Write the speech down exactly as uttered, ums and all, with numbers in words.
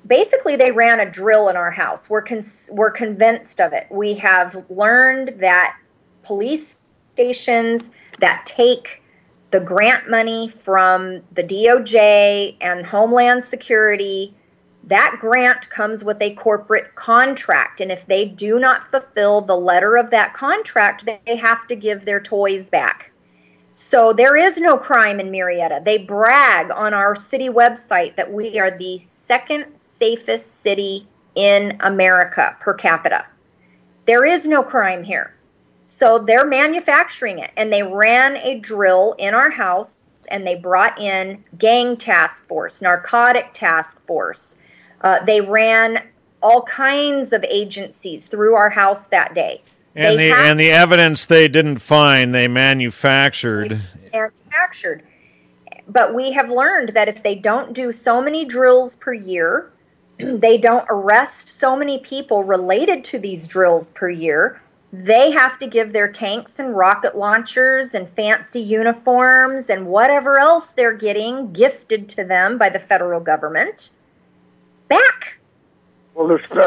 basically they ran a drill in our house. We're, con- we're convinced of it. We have learned that police stations that take the grant money from the D O J and Homeland Security, that grant comes with a corporate contract. And if they do not fulfill the letter of that contract, they have to give their toys back. So there is no crime in Marietta. They brag on our city website that we are the second safest city in America per capita. There is no crime here. So they're manufacturing it, and they ran a drill in our house, and they brought in gang task force, narcotic task force. Uh, they ran all kinds of agencies through our house that day. And they the and the evidence they didn't find, they manufactured. They manufactured. But we have learned that if they don't do so many drills per year, they don't arrest so many people related to these drills per year, they have to give their tanks and rocket launchers and fancy uniforms and whatever else they're getting gifted to them by the federal government back. Well, there's